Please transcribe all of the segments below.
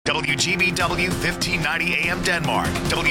WGBW 1590 AM Denmark,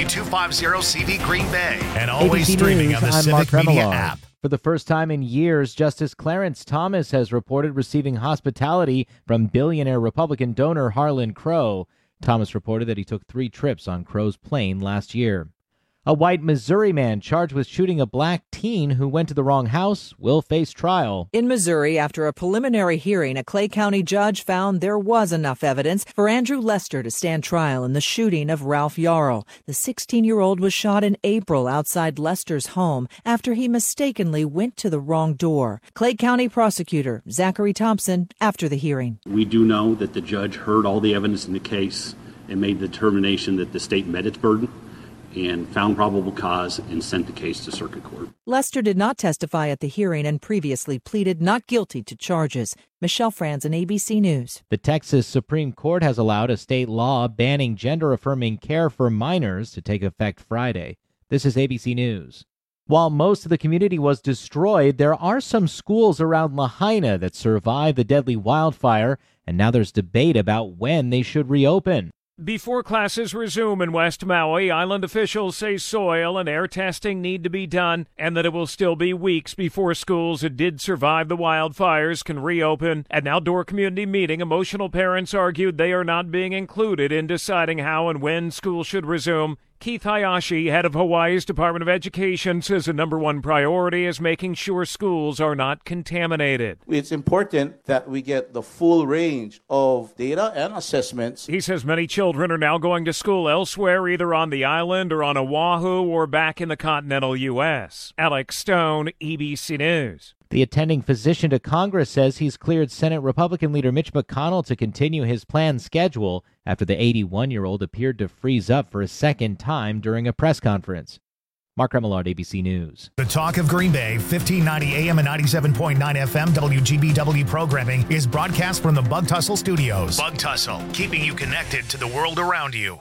W250CV Green Bay, and always ABC streaming News, on the I'm Civic Mark Media Remillard. app. For the first time in years, Justice Clarence Thomas has reported receiving hospitality from billionaire Republican donor Harlan Crow. Thomas reported that he took 3 trips on Crow's plane last year. A white Missouri man charged with shooting a black teen who went to the wrong house will face trial. In Missouri, after a preliminary hearing, a Clay County judge found there was enough evidence for Andrew Lester to stand trial in the shooting of Ralph Yarl. The 16-year-old was shot in April outside Lester's home after he mistakenly went to the wrong door. Clay County prosecutor Zachary Thompson after the hearing. We do know that the judge heard all the evidence in the case and made the determination that the state met its burden and found probable cause and sent the case to circuit court. Lester did not testify at the hearing and previously pleaded not guilty to charges. Michelle Franzen, ABC News. The Texas Supreme Court has allowed a state law banning gender-affirming care for minors to take effect Friday. This is ABC News. While most of the community was destroyed, there are some schools around Lahaina that survived the deadly wildfire, and now there's debate about when they should reopen. Before classes resume in West Maui, island officials say soil and air testing need to be done and that it will still be weeks before schools that did survive the wildfires can reopen. At an outdoor community meeting, emotional parents argued they are not being included in deciding how and when school should resume. Keith Hayashi, head of Hawaii's Department of Education, says the number one priority is making sure schools are not contaminated. It's important that we get the full range of data and assessments. He says many children are now going to school elsewhere, either on the island or on Oahu or back in the continental U.S. Alex Stone, ABC News. The attending physician to Congress says he's cleared Senate Republican leader Mitch McConnell to continue his planned schedule after the 81-year-old appeared to freeze up for a second time during a press conference. Mark Remillard, ABC News. The Talk of Green Bay, 1590 AM and 97.9 FM WGBW programming is broadcast from the Bug Tussle Studios. Bug Tussle, keeping you connected to the world around you.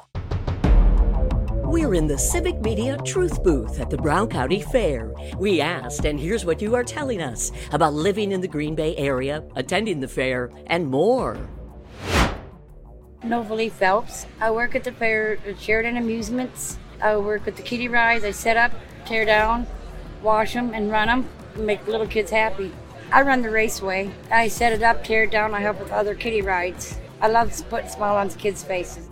We're in the Civic Media Truth Booth at the Brown County Fair. We asked, and here's what you are telling us about living in the Green Bay area, attending the fair, and more. Novalee Phelps. I work at the fair at Sheridan Amusements. I work with the kiddie rides. I set up, tear down, wash them, and run them, and make little kids happy. I run the raceway. I set it up, tear it down. I help with other kiddie rides. I love to put a smile on kids' faces.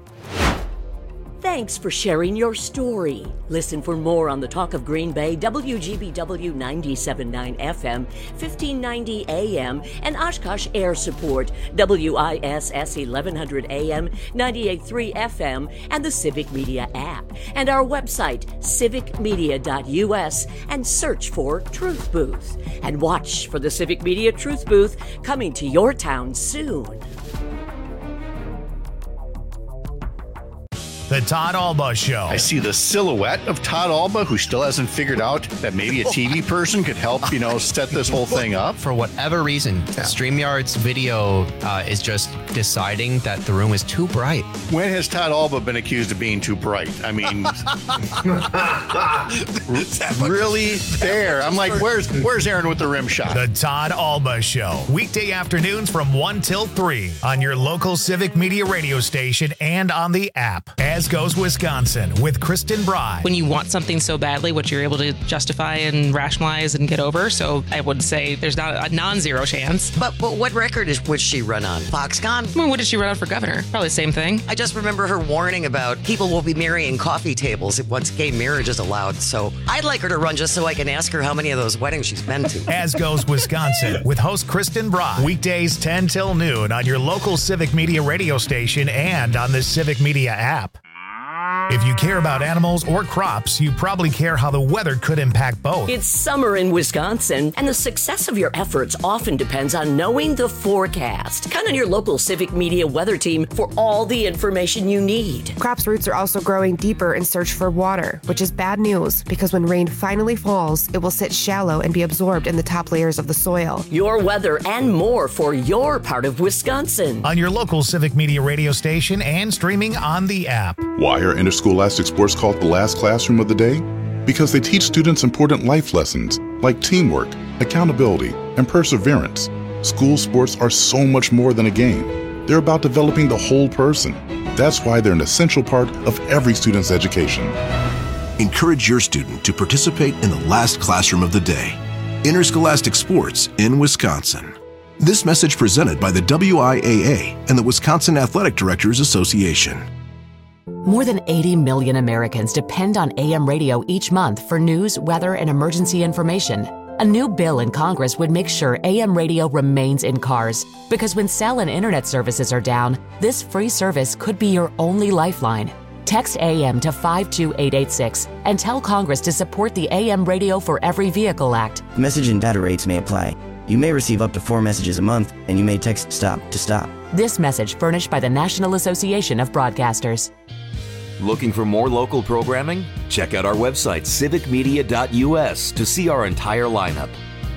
Thanks for sharing your story. Listen for more on the Talk of Green Bay, WGBW 97.9 FM, 1590 AM, and Oshkosh Air Support, WISS 1100 AM, 98.3 FM, and the Civic Media app, and our website, civicmedia.us, and search for Truth Booth. And watch for the Civic Media Truth Booth coming to your town soon. The Todd Alba Show. I see the silhouette of Todd Alba, who still hasn't figured out that maybe a TV person could help, set this whole thing up. For whatever reason, StreamYard's video is just deciding that the room is too bright. When has Todd Alba been accused of being too bright? I mean, really there. I'm like, where's Aaron with the rim shot? The Todd Alba Show. Weekday afternoons from 1 till 3 on your local Civic Media radio station and on the app. As Goes Wisconsin with Kristen Bry. When you want something so badly, what you're able to justify and rationalize and get over. So I would say there's not a non-zero chance. But what record would she run on? Foxconn? Well, what did she run on for governor? Probably the same thing. I just remember her warning about people will be marrying coffee tables once gay marriage is allowed. So I'd like her to run just so I can ask her how many of those weddings she's been to. As Goes Wisconsin with host Kristen Bry. Weekdays 10 till noon on your local Civic Media radio station and on the Civic Media app. If you care about animals or crops, you probably care how the weather could impact both. It's summer in Wisconsin, and the success of your efforts often depends on knowing the forecast. Count on your local Civic Media weather team for all the information you need. Crops' roots are also growing deeper in search for water, which is bad news because when rain finally falls, it will sit shallow and be absorbed in the top layers of the soil. Your weather and more for your part of Wisconsin. On your local Civic Media radio station and streaming on the app. Why are interscholastic sports called the last classroom of the day? Because they teach students important life lessons like teamwork, accountability, and perseverance. School sports are so much more than a game. They're about developing the whole person. That's why they're an essential part of every student's education. Encourage your student to participate in the last classroom of the day, Interscholastic Sports in Wisconsin. This message presented by the WIAA and the Wisconsin Athletic Directors Association. More than 80 million Americans depend on AM radio each month for news, weather, and emergency information. A new bill in Congress would make sure AM radio remains in cars, because when cell and internet services are down, this free service could be your only lifeline. Text AM to 52886 and tell Congress to support the AM Radio for Every Vehicle Act. Message and data rates may apply. You may receive up to 4 messages a month, and you may text STOP to stop. This message furnished by the National Association of Broadcasters. Looking for more local programming? Check out our website, civicmedia.us, to see our entire lineup.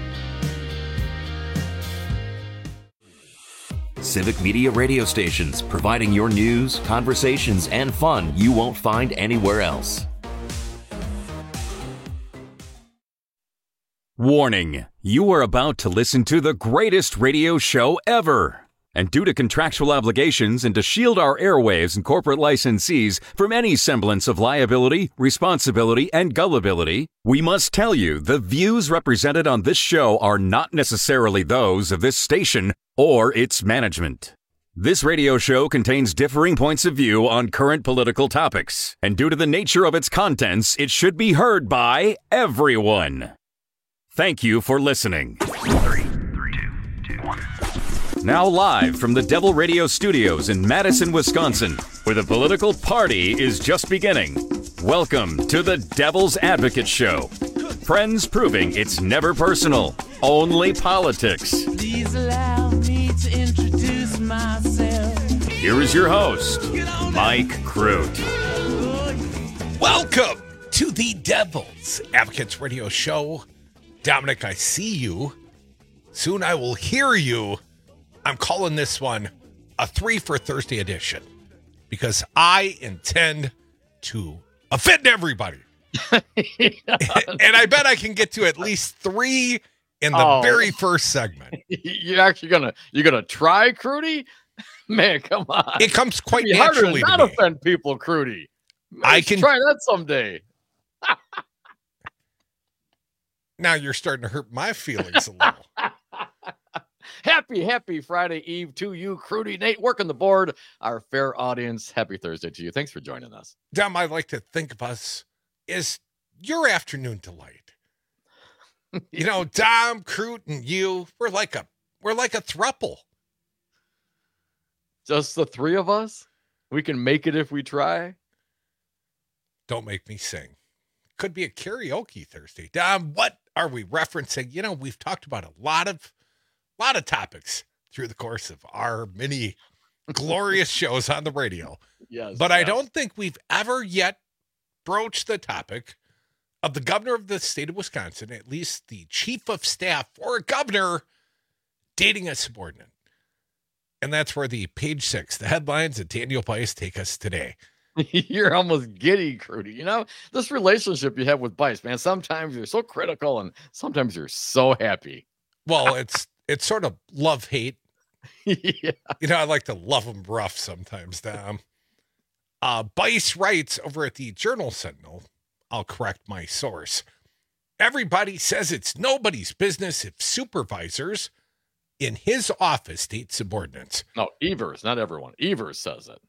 Civic Media radio stations, providing your news, conversations, and fun you won't find anywhere else. Warning, you are about to listen to the greatest radio show ever. And due to contractual obligations and to shield our airwaves and corporate licensees from any semblance of liability, responsibility, and gullibility, we must tell you the views represented on this show are not necessarily those of this station or its management. This radio show contains differing points of view on current political topics, and due to the nature of its contents, it should be heard by everyone. Thank you for listening. 3, 2, 1. Now live from the Devil Radio Studios in Madison, Wisconsin, where the political party is just beginning. Welcome to the Devil's Advocate Show. Friends proving it's never personal, only politics. Please allow me to introduce myself. Here is your host, Mike Crute. Welcome to the Devil's Advocates Radio Show. Dominic, I see you. Soon I will hear you. I'm calling this one a 3 for Thursday edition because I intend to offend everybody. And I bet I can get to at least 3 in the very first segment. You're actually gonna try, Crudy? Man, come on. It comes quite It'd be naturally harder to to not me. offend people, Crudy. I can try that someday. Now you're starting to hurt my feelings a little. Happy Friday Eve to you, Crudy. Nate, working the board. Our fair audience, happy Thursday to you. Thanks for joining us. Dom, I like to think of us as your afternoon delight. You know, Dom, Crute, and you, we're like a throuple. Just the 3 of us? We can make it if we try. Don't make me sing. Could be a karaoke Thursday. Dom, what are we referencing? You know, we've talked about a lot of topics through the course of our many glorious shows on the radio. Yes, but I don't think we've ever yet broached the topic of the governor of the state of Wisconsin, at least the chief of staff for a governor, dating a subordinate. And that's where the page 6, the headlines at Daniel Bice take us today. You're almost giddy, Crudy. You know, this relationship you have with Bice, man, sometimes you're so critical and sometimes you're so happy. Well, it's sort of love-hate. Yeah. You know, I like to love them rough sometimes, Dom. Bice writes over at the Journal Sentinel, I'll correct my source, everybody says it's nobody's business if supervisors in his office date subordinates. No, Evers, not everyone. Evers says it.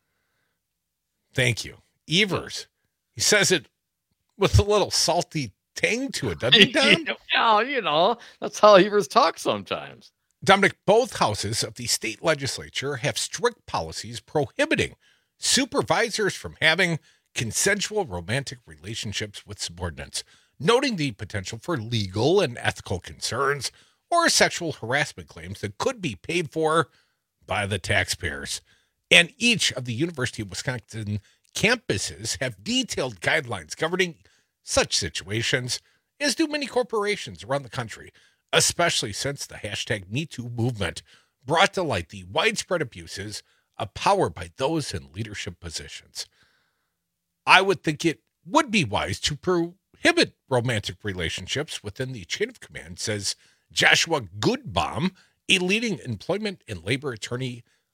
Thank you. Evers. He says it with a little salty tang to it, doesn't he, Dom? Yeah, you know, that's how Evers talks sometimes. Dominic, both houses of the state legislature have strict policies prohibiting supervisors from having consensual romantic relationships with subordinates, noting the potential for legal and ethical concerns or sexual harassment claims that could be paid for by the taxpayers. And each of the University of Wisconsin campuses have detailed guidelines governing such situations, as do many corporations around the country, especially since the hashtag #MeToo movement brought to light the widespread abuses of power by those in leadership positions. I would think it would be wise to prohibit romantic relationships within the chain of command, says Joshua Goodbaum, a leading employment and labor attorney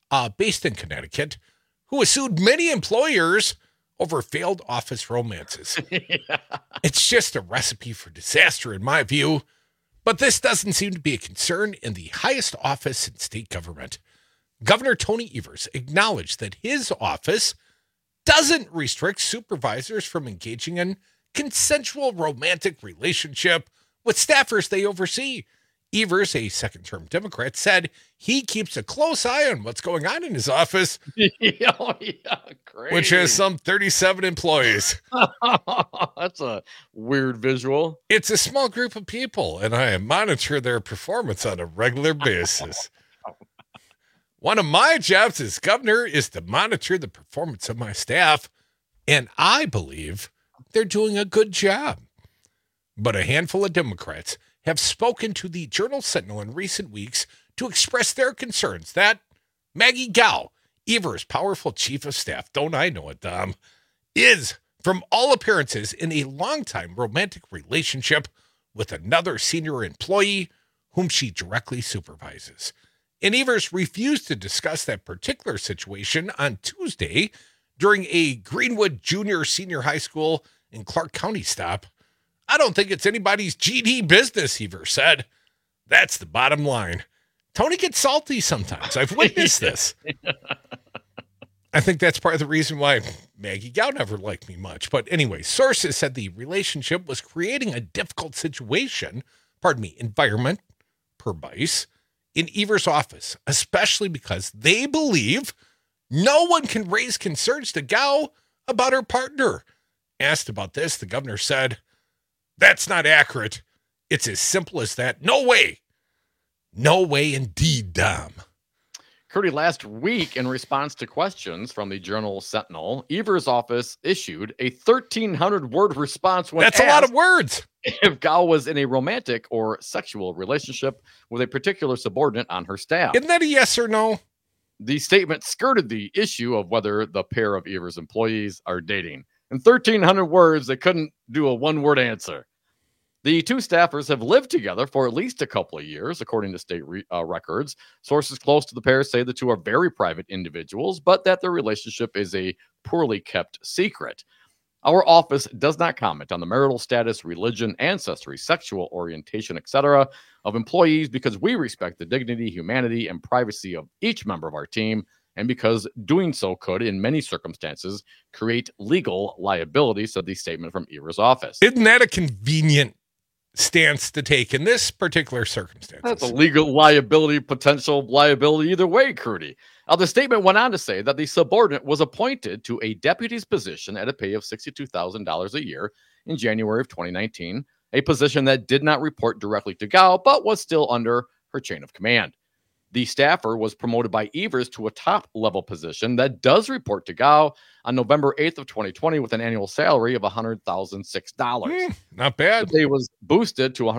based in Connecticut, who has sued many employers over failed office romances. It's just a recipe for disaster, in my view. But this doesn't seem to be a concern in the highest office in state government. Governor Tony Evers acknowledged that his office doesn't restrict supervisors from engaging in consensual romantic relationship with staffers they oversee. Evers, a second-term Democrat, said he keeps a close eye on what's going on in his office, Great. which has some 37 employees. That's a weird visual. It's a small group of people, and I monitor their performance on a regular basis. One of my jobs as governor is to monitor the performance of my staff, and I believe they're doing a good job. But a handful of Democrats have spoken to the Journal-Sentinel in recent weeks to express their concerns that Maggie Gao, Evers' powerful chief of staff, don't I know it, Dom, is, from all appearances, in a long-time romantic relationship with another senior employee whom she directly supervises. And Evers refused to discuss that particular situation on Tuesday during a Greenwood Junior Senior High School in Clark County stop. I don't think it's anybody's GD business, Evers said. That's the bottom line. Tony gets salty sometimes. I've witnessed this. I think that's part of the reason why Maggie Gao never liked me much. But anyway, sources said the relationship was creating a difficult environment, per Bice, in Evers' office, especially because they believe no one can raise concerns to Gao about her partner. Asked about this, the governor said, "That's not accurate. It's as simple as that. No way. No way indeed, Dom." Curdy, last week, in response to questions from the Journal-Sentinel, Evers' office issued a 1,300-word response when That's a lot of words. If Gao was in a romantic or sexual relationship with a particular subordinate on her staff. Isn't that a yes or no? The statement skirted the issue of whether the pair of Evers' employees are dating. In 1,300 words, they couldn't do a one-word answer. The two staffers have lived together for at least a couple of years, according to state records. Sources close to the pair say the two are very private individuals, but that their relationship is a poorly kept secret. Our office does not comment on the marital status, religion, ancestry, sexual orientation, etc. of employees because we respect the dignity, humanity, and privacy of each member of our team, and because doing so could, in many circumstances, create legal liability, said the statement from Evers' office. Isn't that a convenient stance to take in this particular circumstance? That's a legal liability, potential liability either way, Crudy. The statement went on to say that the subordinate was appointed to a deputy's position at a pay of $62,000 a year in January of 2019, a position that did not report directly to Gao, but was still under her chain of command. The staffer was promoted by Evers to a top-level position that does report to Gao on November 8th of 2020 with an annual salary of $100,006. Not bad. The pay was boosted to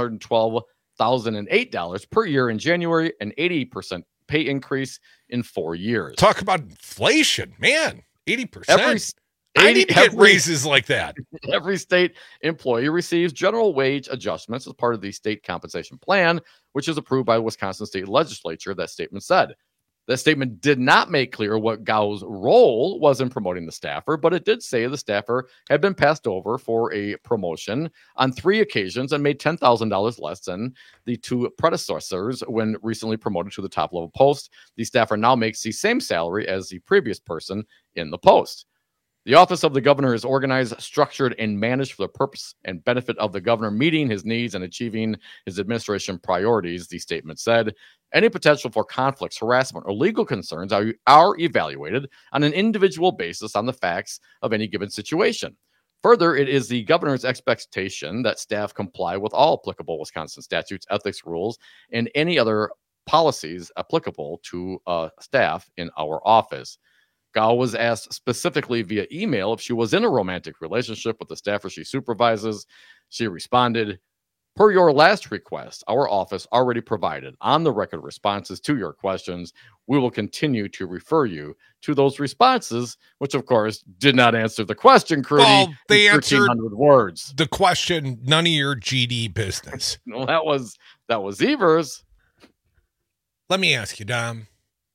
$112,008 per year in January, an 80% pay increase in 4 years. Talk about inflation, man. 80%. I need to get raises like that. Every state employee receives general wage adjustments as part of the state compensation plan, which is approved by the Wisconsin State Legislature, that statement said. That statement did not make clear what Gao's role was in promoting the staffer, but it did say the staffer had been passed over for a promotion on 3 occasions and made $10,000 less than the 2 predecessors when recently promoted to the top-level post. The staffer now makes the same salary as the previous person in the post. The office of the governor is organized, structured, and managed for the purpose and benefit of the governor meeting his needs and achieving his administration priorities, the statement said. Any potential for conflicts, harassment, or legal concerns are evaluated on an individual basis on the facts of any given situation. Further, it is the governor's expectation that staff comply with all applicable Wisconsin statutes, ethics rules, and any other policies applicable to staff in our office. Gao was asked specifically via email if she was in a romantic relationship with the staffer she supervises. She responded, "Per your last request, our office already provided on-the-record responses to your questions. We will continue to refer you to those responses," which, of course, did not answer the question, Crudy. Well, they answered 1,300 words. The question, none of your GD business. Well, that was Evers. Let me ask you, Dom.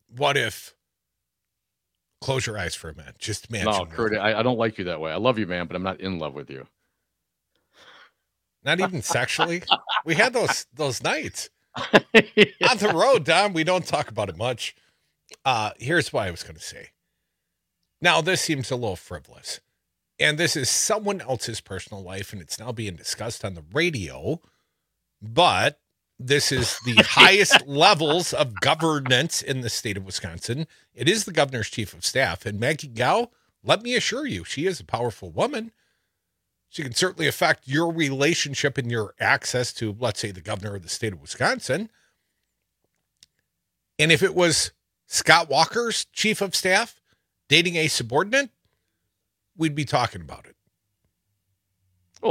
what if, close your eyes for a minute. Just imagine. No, Kurt, I don't like you that way. I love you, man, but I'm not in love with you. Not even sexually. We had those nights on the road, Dom. We don't talk about it much. Here's what I was going to say. Now, this seems a little frivolous, and this is someone else's personal life, and it's now being discussed on the radio, but this is the highest levels of governance in the state of Wisconsin. It is the governor's chief of staff, and Maggie Gao, let me assure you, she is a powerful woman. She can certainly affect your relationship and your access to, let's say, the governor of the state of Wisconsin. And if it was Scott Walker's chief of staff dating a subordinate, we'd be talking about it. Well,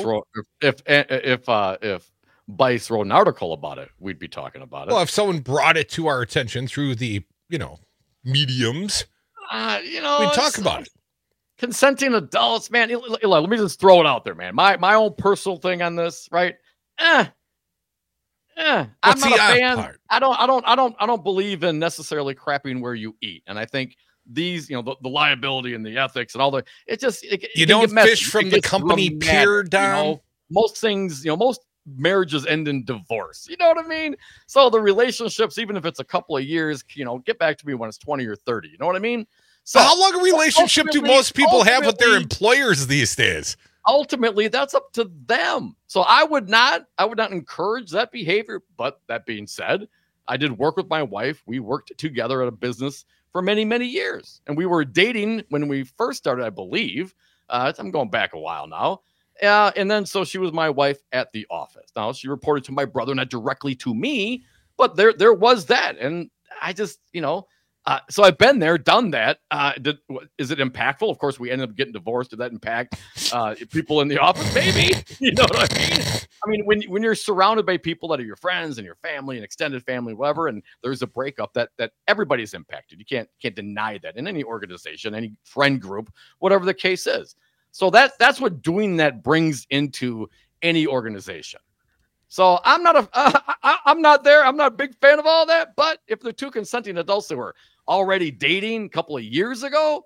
if Bice wrote an article about it, we'd be talking about it. Well, if someone brought it to our attention through the, mediums, we'd talk about it. Consenting adults, man. Let me just throw it out there, man. My own personal thing on this, right? I'm not a fan. I don't believe in necessarily crapping where you eat, and I think these, the liability and the ethics and all the, you don't fish from the company pier down. Most things, most marriages end in divorce. You know what I mean? So the relationships, even if it's a couple of years, get back to me when it's 20 or 30. You know what I mean? So how long a relationship do most people have with their employers these days? Ultimately, that's up to them. So I would not encourage that behavior. But that being said, I did work with my wife. We worked together at a business for many, many years. And we were dating when we first started, I believe. I'm going back a while now. And then so she was my wife at the office. Now, she reported to my brother, not directly to me, but there was that. And I just, so I've been there, done that. Is it impactful? Of course, we ended up getting divorced. Did that impact people in the office? Maybe. You know what I mean? I mean, when you're surrounded by people that are your friends and your family and extended family, whatever, and there's a breakup, that everybody's impacted. You can't deny that in any organization, any friend group, whatever the case is. So that's what doing that brings into any organization. So I'm not there. I'm not a big fan of all that. But if they're two consenting adults that were already dating a couple of years ago,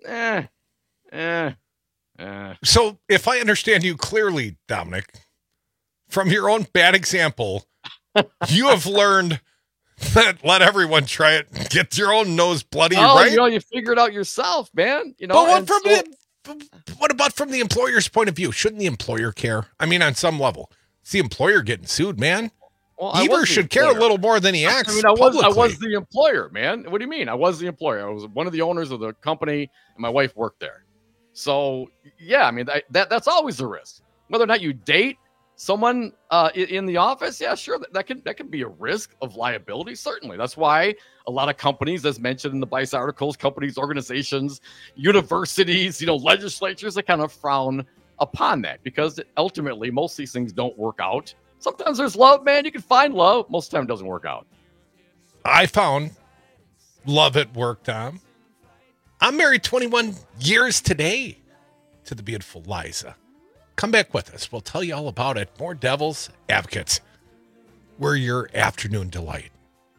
So if I understand you clearly, Dominic, from your own bad example, you have learned that let everyone try it. Get your own nose bloody, right? You figure it out yourself, man. But what about from the employer's point of view? Shouldn't the employer care? I mean, on some level. It's the employer getting sued, man. Well, Beaver should care a little more than he acts. I was the employer, man. What do you mean? I was the employer. I was one of the owners of the company, and my wife worked there. So, yeah, I mean, that's always the risk. Whether or not you date someone in the office, yeah, sure, that can be a risk of liability, certainly. That's why a lot of companies, as mentioned in the Bice articles, companies, organizations, universities, legislatures, they kind of frown upon that, because ultimately most of these things don't work out. Sometimes there's love, man. You can find love. Most of the time it doesn't work out. I found love at work, Tom. I'm married 21 years today to the beautiful Liza. Come back with us. We'll tell you all about it. More Devil's Advocates. We're your afternoon delight.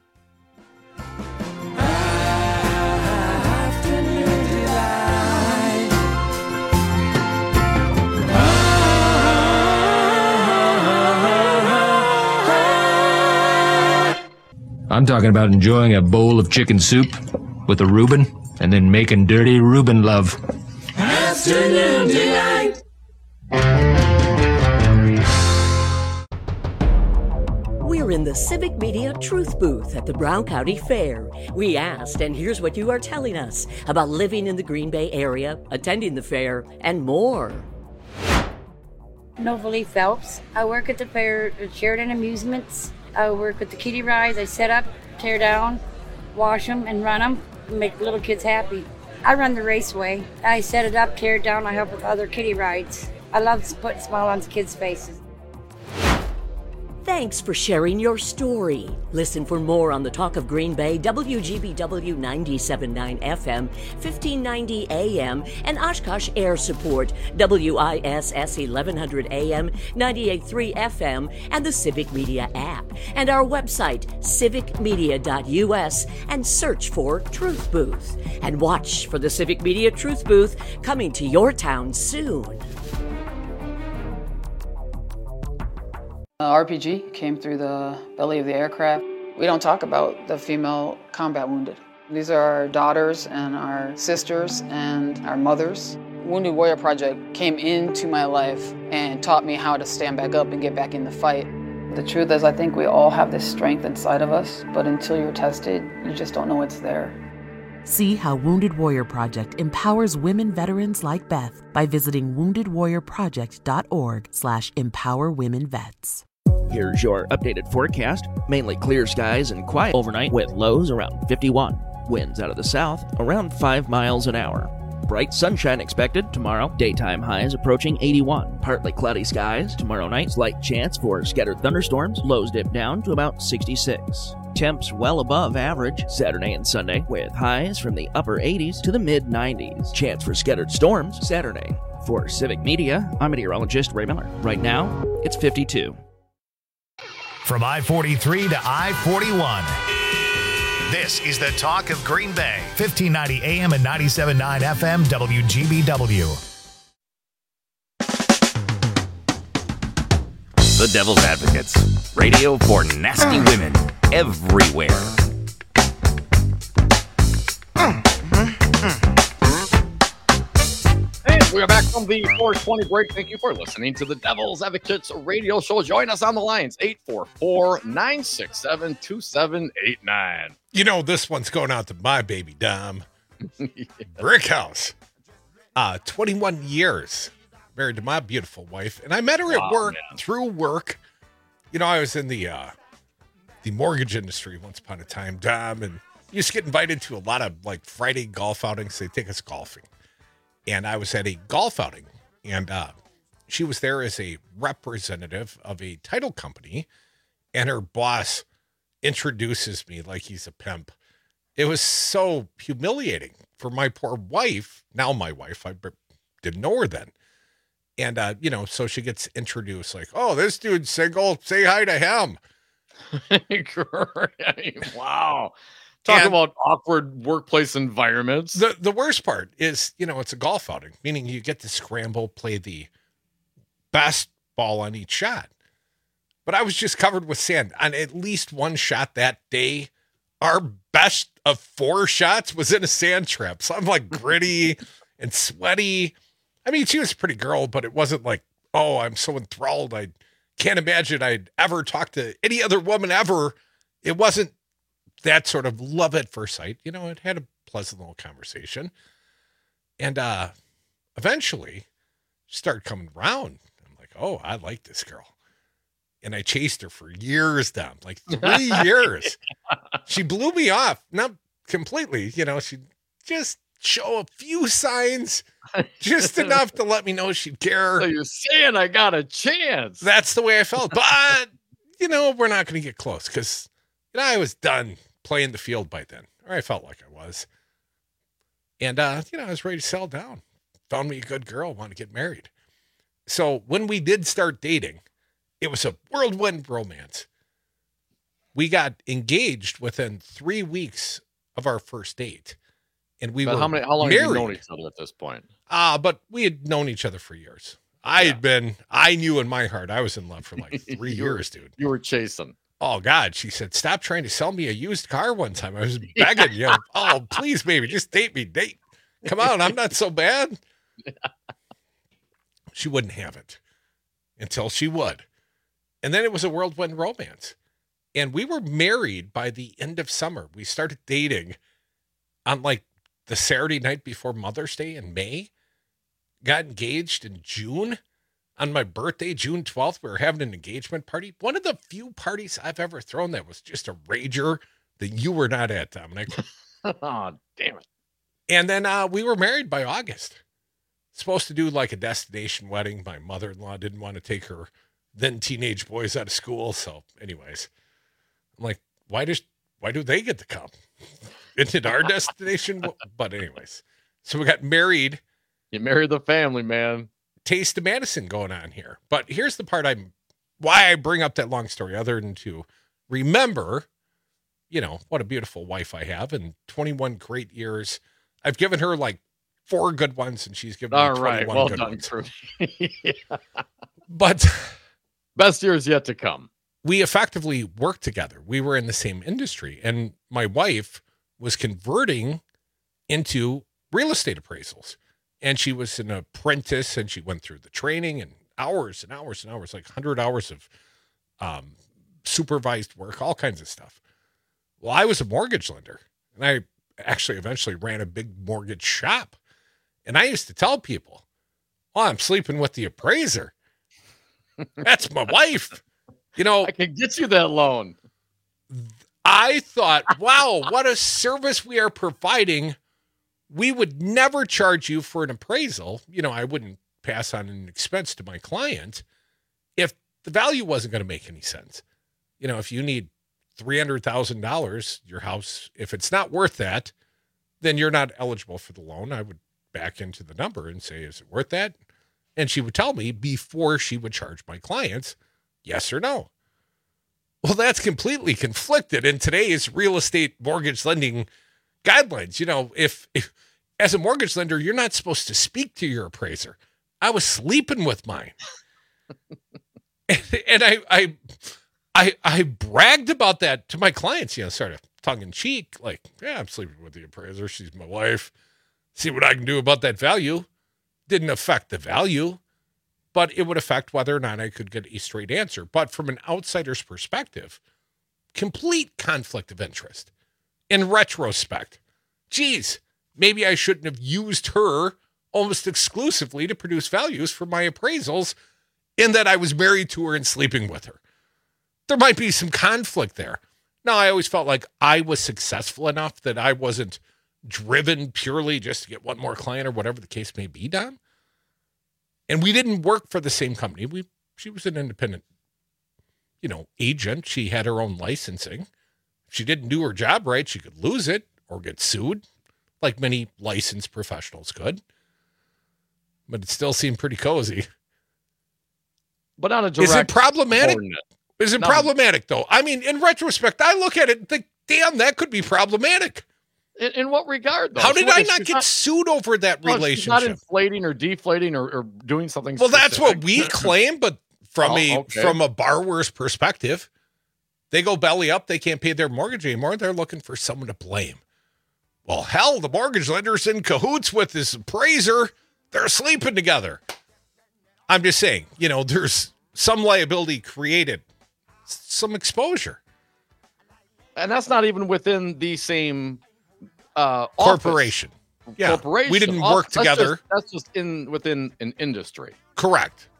I'm talking about enjoying a bowl of chicken soup with a Reuben and then making dirty Reuben love. Afternoon Delight. We're in the Civic Media Truth Booth at the Brown County Fair. We asked, and here's what you are telling us about living in the Green Bay area, attending the fair, and more. Novalee Phelps. I work at the fair at Sheridan Amusements. I work with the kiddie rides. I set up, tear down, wash them, and run them, and make little kids happy. I run the raceway. I set it up, tear it down. I help with other kiddie rides. I love putting a smile on kids' faces. Thanks for sharing your story. Listen for more on the Talk of Green Bay, WGBW 97.9 FM, 1590 AM, and Oshkosh Air Support, WISS 1100 AM, 98.3 FM, and the Civic Media app. And our website, civicmedia.us, and search for Truth Booth. And watch for the Civic Media Truth Booth coming to your town soon. RPG came through the belly of the aircraft. We don't talk about the female combat wounded. These are our daughters and our sisters and our mothers. Wounded Warrior Project came into my life and taught me how to stand back up and get back in the fight. The truth is, I think we all have this strength inside of us, but until you're tested, you just don't know it's there. See how Wounded Warrior Project empowers women veterans like Beth by visiting woundedwarriorproject.org/empowerwomenvets. Here's your updated forecast. Mainly clear skies and quiet overnight with lows around 51. Winds out of the south around 5 miles an hour. Bright sunshine expected tomorrow. Daytime highs approaching 81. Partly cloudy skies tomorrow night. Slight chance for scattered thunderstorms. Lows dip down to about 66. Temps well above average Saturday and Sunday with highs from the upper 80s to the mid 90s. Chance for scattered storms Saturday. For Civic Media, I'm meteorologist Ray Miller. Right now, it's 52. From I-43 to I-41. This is the Talk of Green Bay, 1590 AM and 97.9 FM, WGBW. The Devil's Advocates, radio for nasty women everywhere. Hey, we are back from the 420 break. Thank you for listening to the Devil's Advocates radio show. Join us on the lines, 844-967-2789. You know, this one's going out to my baby, Dom. Brick House. 21 years. Married to my beautiful wife. And I met her at work, through work. You know, I was in the mortgage industry once upon a time, Dom, and you used to get invited to a lot of, like, Friday golf outings. They take us golfing. And I was at a golf outing, and she was there as a representative of a title company, and her boss introduces me like he's a pimp. It was so humiliating for my poor wife. Now my wife, I didn't know her then. And, you know, so she gets introduced like, oh, this dude's single. Say hi to him. Wow. Talk about awkward workplace environments. The worst part is, you know, it's a golf outing, meaning you get to scramble, play the best ball on each shot. But I was just covered with sand on at least one shot that day. Our best of 4 shots was in a sand trap. So I'm like gritty and sweaty. I mean, she was a pretty girl, but it wasn't like, oh, I'm so enthralled. I can't imagine I'd ever talk to any other woman ever. It wasn't that sort of love at first sight. You know, it had a pleasant little conversation. And eventually she started coming around. I'm like, oh, I like this girl. And I chased her for years down, like 3 years. She blew me off. Not completely, you know, she'd just show a few signs, just enough to let me know she'd care. So you're saying I got a chance. That's the way I felt. But, you know, we're not going to get close because, you know, I was done playing the field by then. Or I felt like I was. And, you know, I was ready to settle down. Found me a good girl, want to get married. So when we did start dating, it was a whirlwind romance. We got engaged within 3 weeks of our first date. And we were how long married. have you known each other at this point? But we had known each other for years. I knew in my heart I was in love for like 3 years, dude. You were chasing. Oh, God. She said, stop trying to sell me a used car one time. I was begging you. Oh, please, baby, just date me. Come on, I'm not so bad. She wouldn't have it until she would. And then it was a whirlwind romance. And we were married by the end of summer. We started dating on like the Saturday night before Mother's Day in May. Got engaged in June. On my birthday, June 12th, we were having an engagement party. One of the few parties I've ever thrown that was just a rager that you were not at, Dominic. Oh, damn it. And then we were married by August. Supposed to do like a destination wedding. My mother-in-law didn't want to take her then teenage boys out of school. So anyways, I'm like, why do they get to come? Isn't our destination? But anyways, so we got married. You married the family, man. Taste of Madison going on here. But here's the part why I bring up that long story, other than to remember, what a beautiful wife I have, and 21 great years. I've given her like 4 good ones, and she's given me 21 good ones. Yeah. But best years yet to come. We effectively worked together. We were in the same industry, and my wife was converting into real estate appraisals, and she was an apprentice, and she went through the training and hours and hours and hours, like 100 hours of supervised work, all kinds of stuff. Well, I was a mortgage lender, and I actually eventually ran a big mortgage shop. And I used to tell people, I'm sleeping with the appraiser. That's my wife. I can get you that loan. I thought, wow, what a service we are providing. We would never charge you for an appraisal. I wouldn't pass on an expense to my client if the value wasn't going to make any sense. If you need $300,000, your house, if it's not worth that, then you're not eligible for the loan. I would back into the number and say, is it worth that? And she would tell me before she would charge my clients, yes or no. Well, that's completely conflicted in today's real estate mortgage lending guidelines. If as a mortgage lender, you're not supposed to speak to your appraiser. I was sleeping with mine. and I bragged about that to my clients, sort of tongue in cheek, like, yeah, I'm sleeping with the appraiser. She's my wife. See what I can do about that value. Didn't affect the value, but it would affect whether or not I could get a straight answer. But from an outsider's perspective, complete conflict of interest. In retrospect, geez, maybe I shouldn't have used her almost exclusively to produce values for my appraisals, in that I was married to her and sleeping with her. There might be some conflict there. Now, I always felt like I was successful enough that I wasn't driven purely just to get one more client or whatever the case may be, Don. And we didn't work for the same company. She was an independent, agent. She had her own licensing. If she didn't do her job right, she could lose it or get sued, like many licensed professionals could. But it still seemed pretty cozy. But on a direct... Is it problematic? Is it problematic, though? I mean, in retrospect, I look at it and think, damn, that could be problematic. In what regard, though? How did I not get sued over that relationship? She's not inflating or deflating or doing something Well, specific. That's what we claim, but from a borrower's perspective, they go belly up. They can't pay their mortgage anymore. They're looking for someone to blame. Well, hell, the mortgage lender's in cahoots with this appraiser. They're sleeping together. I'm just saying, there's some liability created, some exposure. And that's not even within the same corporation. Office. Yeah, corporation. We didn't work together. That's just within an industry. Correct.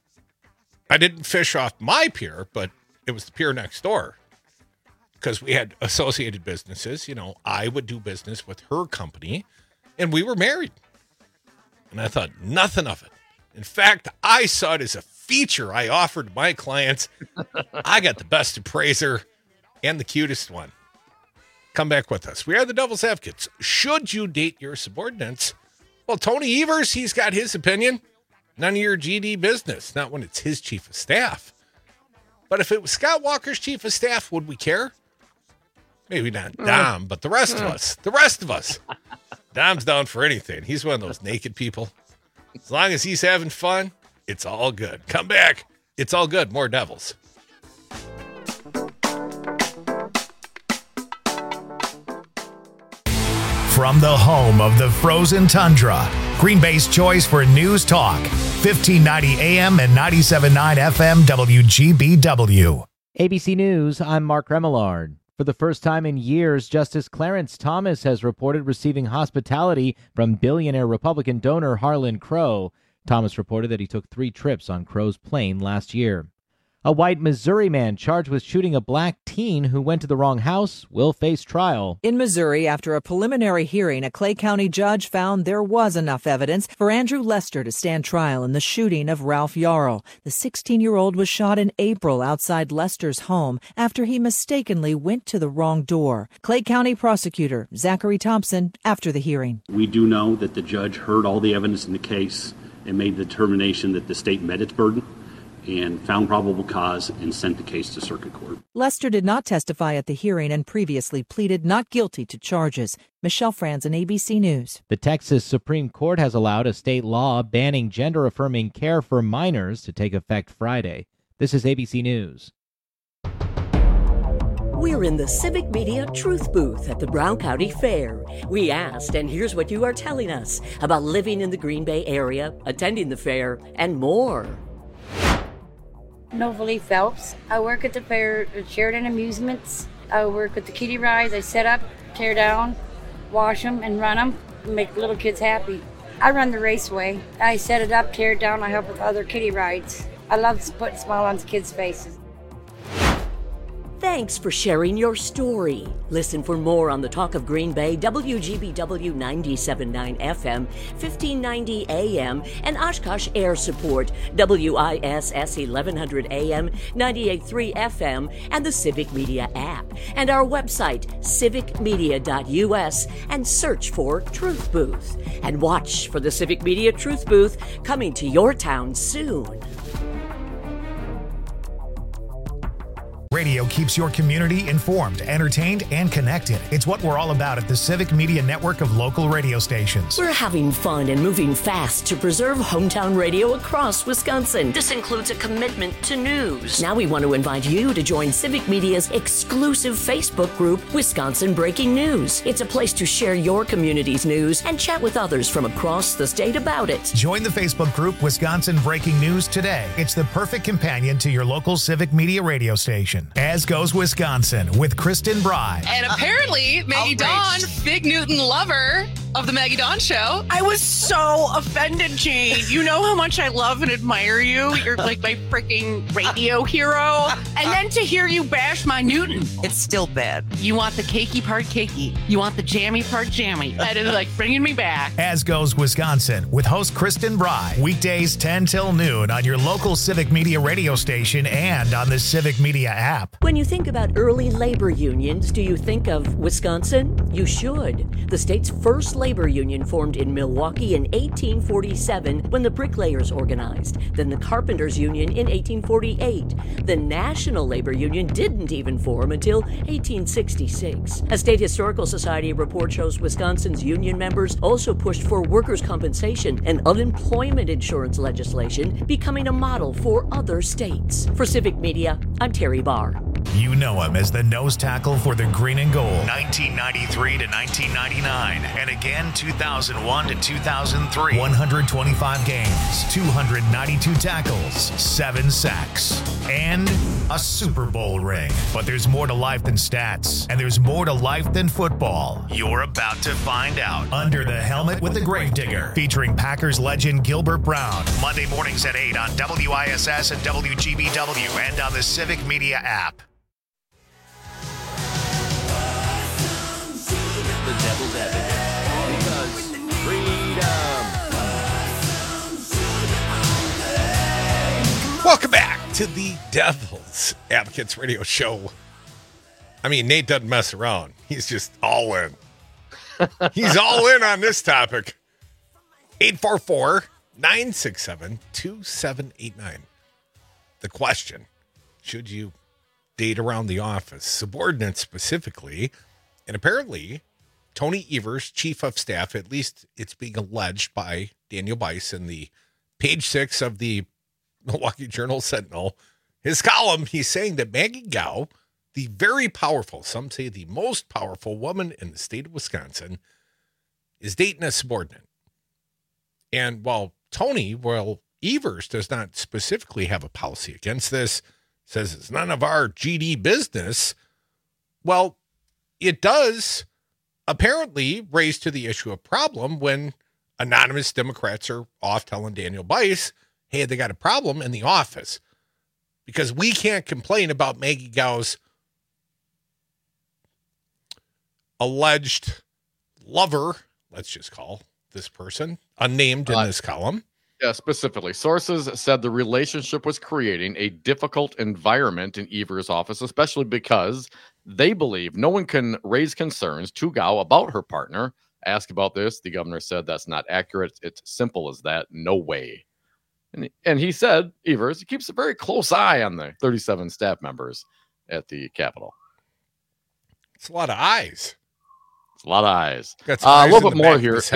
I didn't fish off my pier, but it was the pier next door because we had associated businesses. I would do business with her company, and we were married. And I thought nothing of it. In fact, I saw it as a feature I offered my clients. I got the best appraiser and the cutest one. Come back with us. We are the Devil's Advocates. Should you date your subordinates? Well, Tony Evers, he's got his opinion. None of your GD business, not when it's his chief of staff. But if it was Scott Walker's chief of staff, would we care? Maybe not Dom, but the rest of us. Dom's down for anything. He's one of those naked people. As long as he's having fun, it's all good. Come back. It's all good. More Devils. From the home of the frozen tundra, Green Bay's choice for news talk, 1590 AM and 97.9 FM WGBW. ABC News, I'm Mark Remillard. For the first time in years, Justice Clarence Thomas has reported receiving hospitality from billionaire Republican donor Harlan Crow. Thomas reported that he took 3 trips on Crow's plane last year. A white Missouri man charged with shooting a black teen who went to the wrong house will face trial. In Missouri, after a preliminary hearing, a Clay County judge found there was enough evidence for Andrew Lester to stand trial in the shooting of Ralph Yarl. The 16-year-old was shot in April outside Lester's home after he mistakenly went to the wrong door. Clay County prosecutor Zachary Thompson after the hearing. We do know that the judge heard all the evidence in the case and made the determination that the state met its burden and found probable cause and sent the case to circuit court. Lester did not testify at the hearing and previously pleaded not guilty to charges. Michelle Franzen, ABC News. The Texas Supreme Court has allowed a state law banning gender-affirming care for minors to take effect Friday. This is ABC News. We're in the Civic Media Truth Booth at the Brown County Fair. We asked, and here's what you are telling us about living in the Green Bay area, attending the fair, and more. Novalee Phelps. I work at the fair at Sheridan Amusements. I work with the kiddie rides. I set up, tear down, wash them, and run them, make little kids happy. I run the raceway. I set it up, tear it down. I help with other kiddie rides. I love putting a smile on kids' faces. Thanks for sharing your story. Listen for more on the Talk of Green Bay, WGBW 97.9 FM, 1590 AM, and Oshkosh Air Support, WISS 1100 AM, 98.3 FM, and the Civic Media app, and our website, civicmedia.us, and search for Truth Booth. And watch for the Civic Media Truth Booth coming to your town soon. Radio keeps your community informed, entertained, and connected. It's what we're all about at the Civic Media Network of local radio stations. We're having fun and moving fast to preserve hometown radio across Wisconsin. This includes a commitment to news. Now we want to invite you to join Civic Media's exclusive Facebook group, Wisconsin Breaking News. It's a place to share your community's news and chat with others from across the state about it. Join the Facebook group Wisconsin Breaking News today. It's the perfect companion to your local Civic Media radio station. As Goes Wisconsin with Kristen Bry. And apparently, Maggie Dawn, Big Newton lover of the Maggie Dawn Show. I was so offended, Jane. You know how much I love and admire you. You're like my freaking radio hero. And then to hear you bash my Newton. It's still bad. You want the cakey part cakey. You want the jammy part jammy. That is like bringing me back. As Goes Wisconsin with host Kristen Bry. Weekdays 10 till noon on your local Civic Media radio station and on the Civic Media app. When you think about early labor unions, do you think of Wisconsin? You should. The state's first labor union formed in Milwaukee in 1847 when the bricklayers organized, then the carpenters union in 1848. The National Labor Union didn't even form until 1866. A State Historical Society report shows Wisconsin's union members also pushed for workers' compensation and unemployment insurance legislation, becoming a model for other states. For Civic Media, I'm Terry Barr. You know him as the nose tackle for the Green and Gold, 1993 to 1999, and again 2001 to 2003. 125 games, 292 tackles, 7 sacks, and a Super Bowl ring. But there's more to life than stats, and there's more to life than football. You're about to find out. Under the Helmet with the Gravedigger, featuring Packers legend Gilbert Brown. Monday mornings at 8 on WISS and WGBW and on the Civic Media app. The devil's advocate, because freedom. Welcome back to the Devil's Advocates radio show. I mean, Nate doesn't mess around. He's just all in. He's all in on this topic. 844-967-2789. The question, should you date around the office? Subordinates specifically. And apparently, Tony Evers, chief of staff, at least it's being alleged by Daniel Bice in the page 6 of the Milwaukee Journal-Sentinel, his column, he's saying that Maggie Gao, the very powerful, some say the most powerful woman in the state of Wisconsin, is dating a subordinate. And while Evers does not specifically have a policy against this, says it's none of our GD business, well, it does apparently raise to the issue of problem when anonymous Democrats are off telling Daniel Bice, hey, they got a problem in the office. because we can't complain about Maggie Gao's alleged lover. Let's just call this person unnamed in this column. Yeah, specifically. Sources said the relationship was creating a difficult environment in Evers' office, especially because they believe no one can raise concerns to Gao about her partner. Asked about this, the governor said that's not accurate. It's simple as that. No way. And he said, Evers, he keeps a very close eye on the 37 staff members at the Capitol. It's a lot of eyes. A lot of eyes. A little bit more here.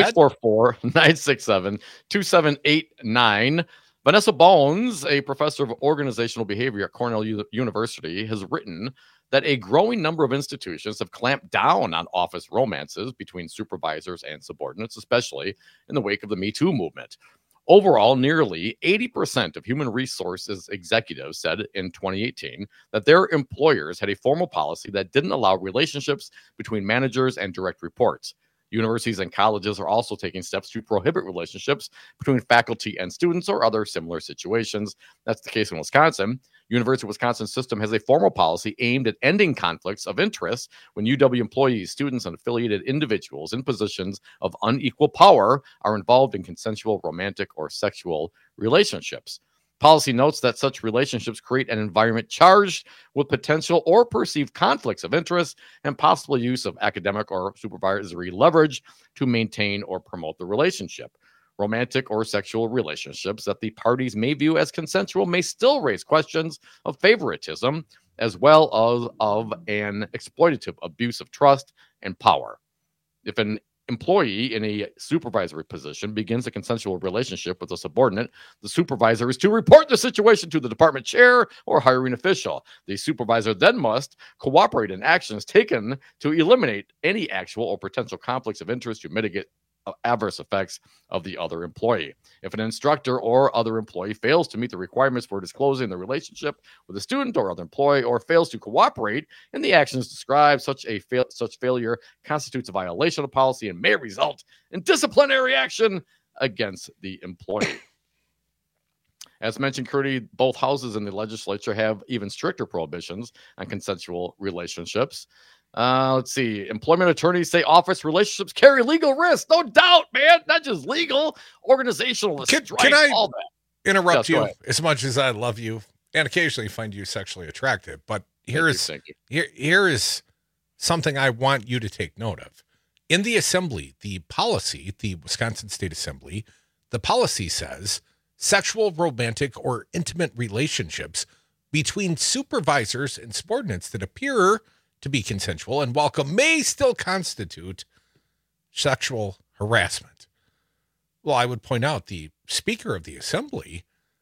844-967-2789. Vanessa Bones, a professor of organizational behavior at Cornell University, has written that a growing number of institutions have clamped down on office romances between supervisors and subordinates, especially in the wake of the Me Too movement. Overall, nearly 80% of human resources executives said in 2018 that their employers had a formal policy that didn't allow relationships between managers and direct reports. Universities and colleges are also taking steps to prohibit relationships between faculty and students or other similar situations. That's the case in Wisconsin. University of Wisconsin system has a formal policy aimed at ending conflicts of interest when UW employees, students, and affiliated individuals in positions of unequal power are involved in consensual, romantic, or sexual relationships. Policy notes that such relationships create an environment charged with potential or perceived conflicts of interest and possible use of academic or supervisory leverage to maintain or promote the relationship. Romantic or sexual relationships that the parties may view as consensual may still raise questions of favoritism as well as of an exploitative abuse of trust and power. If an employee in a supervisory position begins a consensual relationship with a subordinate, the supervisor is to report the situation to the department chair or hiring official. The supervisor then must cooperate in actions taken to eliminate any actual or potential conflicts of interest to mitigate adverse effects of the other employee. If an instructor or other employee fails to meet the requirements for disclosing the relationship with a student or other employee or fails to cooperate in the actions described, such failure constitutes a violation of policy and may result in disciplinary action against the employee. As mentioned, Curdy, both houses in the legislature have even stricter prohibitions on consensual relationships. Let's see. Employment attorneys say office relationships carry legal risks. No doubt, man. Not just legal, organizational, can I all that. Interrupt you as much as I love you and occasionally find you sexually attractive? But here is something I want you to take note of. In the assembly, the policy, the Wisconsin State Assembly, the policy says sexual, romantic, or intimate relationships between supervisors and subordinates that appear to be consensual and welcome may still constitute sexual harassment. Well, I would point out the Speaker of the Assembly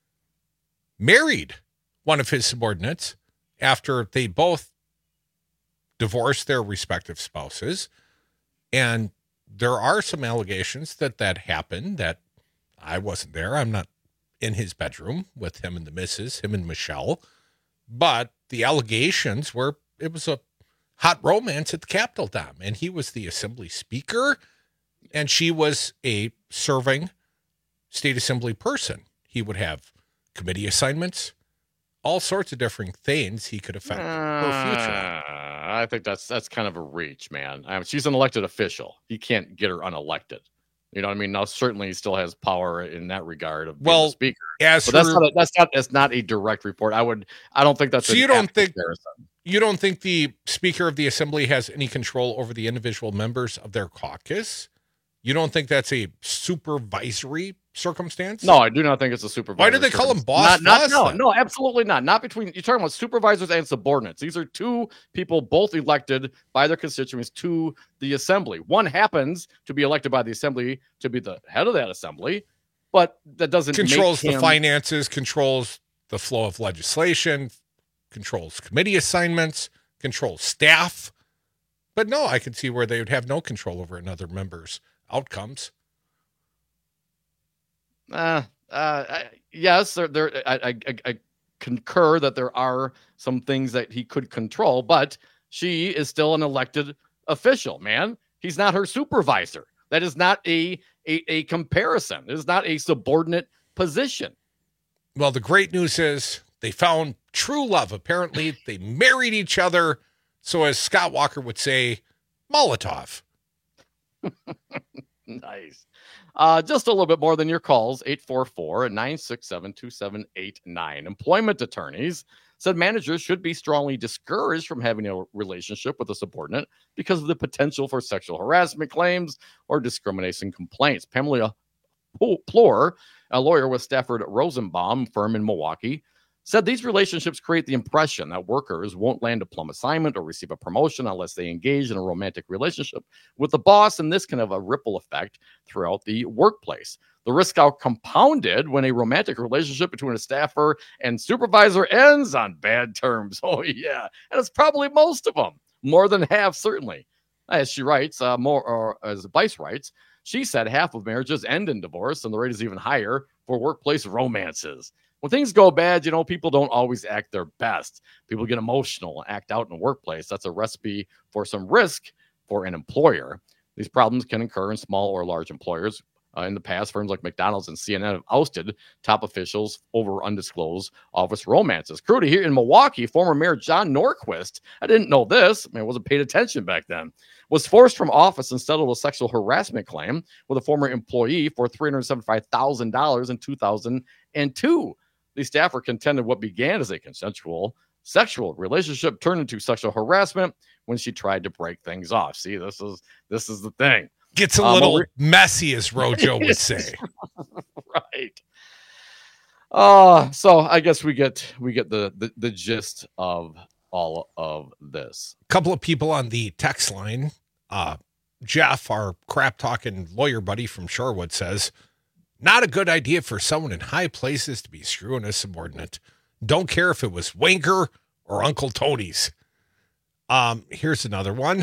married one of his subordinates after they both divorced their respective spouses. And there are some allegations that happened, that I wasn't there. I'm not in his bedroom with him and the missus, him and Michelle. But the allegations were it was a hot romance at the Capitol, Dom. And he was the Assembly Speaker, and she was a serving State Assembly person. He would have committee assignments, all sorts of different things he could affect her future. I think that's kind of a reach, man. She's an elected official. He can't get her unelected. You know what I mean? Now, certainly he still has power in that regard of being the speaker. But that's not a direct report. I don't think that's you don't think the Speaker of the Assembly has any control over the individual members of their caucus? You don't think that's a supervisory circumstance? No, I do not think it's a supervisory. Why do they call him boss? No, absolutely not. Not between, you're talking about supervisors and subordinates. These are two people both elected by their constituents to the assembly. One happens to be elected by the assembly to be the head of that assembly, but that doesn't controls the finances, controls the flow of legislation, controls committee assignments, controls staff. But no, I could see where they would have no control over another member's outcomes. Yes, I concur that there are some things that he could control, but she is still an elected official, man. He's not her supervisor. That is not a comparison. It is not a subordinate position. Well, the great news is They found true love. Apparently, they married each other. So as Scott Walker would say, Molotov. Nice. Just a little bit more than your calls, 844-967-2789. Employment attorneys said managers should be strongly discouraged from having a relationship with a subordinate because of the potential for sexual harassment claims or discrimination complaints. Pamela Plore, a lawyer with Stafford Rosenbaum firm in Milwaukee, said these relationships create the impression that workers won't land a plum assignment or receive a promotion unless they engage in a romantic relationship with the boss, and this can have a ripple effect throughout the workplace. The risk are compounded when a romantic relationship between a staffer and supervisor ends on bad terms. Oh, yeah. And it's probably most of them, more than half, certainly. As she writes, as Vice writes, she said half of marriages end in divorce, and the rate is even higher for workplace romances. When things go bad, people don't always act their best. People get emotional and act out in the workplace. That's a recipe for some risk for an employer. These problems can occur in small or large employers. In the past, firms like McDonald's and CNN have ousted top officials over undisclosed office romances. Crudy, here in Milwaukee, former Mayor John Norquist, I didn't know this, I wasn't paying attention back then, was forced from office and settled a sexual harassment claim with a former employee for $375,000 in 2002. The staffer contended what began as a consensual sexual relationship turned into sexual harassment when she tried to break things off. See, this is the thing. Gets a little messy, as Rojo would say. Right. So I guess we get the gist of all of this. A couple of people on the text line. Jeff, our crap talking lawyer buddy from Shorewood, says, not a good idea for someone in high places to be screwing a subordinate. Don't care if it was Wanker or Uncle Tony's. Here's another one.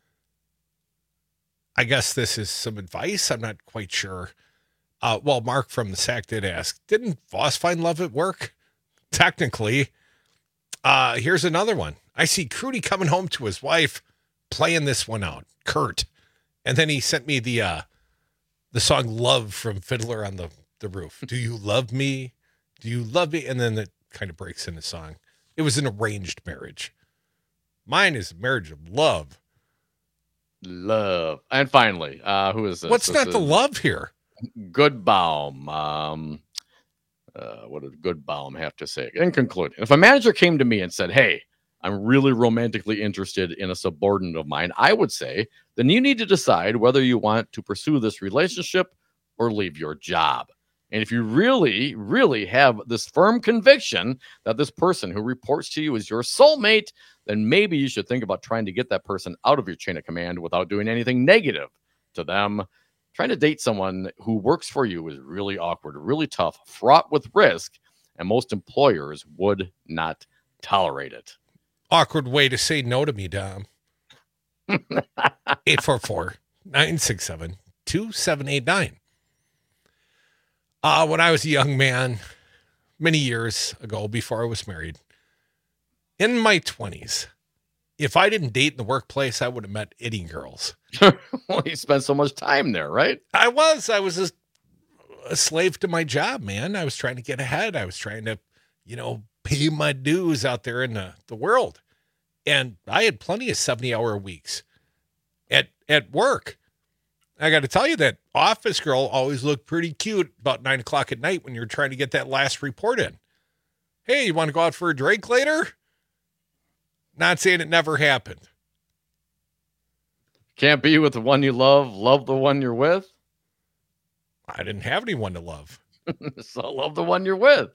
I guess this is some advice. I'm not quite sure. Well, Mark from the SAC did ask, didn't Voss find love at work? Technically. Here's another one. I see Crudy coming home to his wife playing this one out. Kurt. And then he sent me the song Love from Fiddler on the Roof. Do you love me? Do you love me? And then it kind of breaks into song. It was an arranged marriage. Mine is a marriage of love. Love. And finally, who is this? What's not the love here? Goodbaum. What did Goodbaum have to say? In concluding, if a manager came to me and said, hey, I'm really romantically interested in a subordinate of mine, I would say, then you need to decide whether you want to pursue this relationship or leave your job. And if you really, really have this firm conviction that this person who reports to you is your soulmate, then maybe you should think about trying to get that person out of your chain of command without doing anything negative to them. Trying to date someone who works for you is really awkward, really tough, fraught with risk, and most employers would not tolerate it. Awkward way to say no to me, Dom. 844-967-2789. When I was a young man, many years ago, before I was married, in my 20s, if I didn't date in the workplace, I would have met itty girls. Well, you spent so much time there, right? I was a slave to my job, man. I was trying to get ahead. I was trying to, pay my dues out there in the world. And I had plenty of 70-hour weeks at work. I got to tell you, that office girl always looked pretty cute about 9 o'clock at night when you're trying to get that last report in. Hey, you want to go out for a drink later? Not saying it never happened. Can't be with the one you love the one you're with. I didn't have anyone to love. So love the one you're with.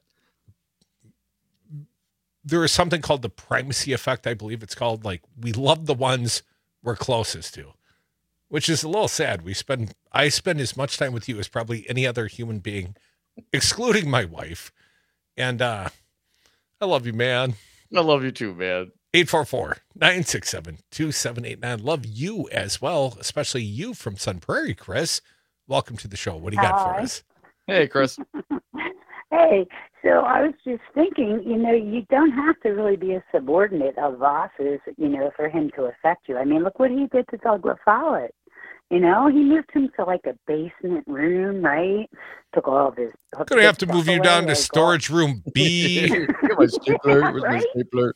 There is something called the primacy effect, I believe it's called. Like, we love the ones we're closest to, which is a little sad. I spend as much time with you as probably any other human being, excluding my wife. And I love you, man. I love you too, man. 844-967-2789. Love you as well, especially you from Sun Prairie, Chris. Welcome to the show. What do you got for us? Hey, Chris. Hey, so I was just thinking, you don't have to really be a subordinate of Voss's, for him to affect you. I mean, look what he did to Doug LaFollette. He moved him to like a basement room, right? took all of his. Gonna have to move you down to storage room B. Get my stapler. Where's my stapler?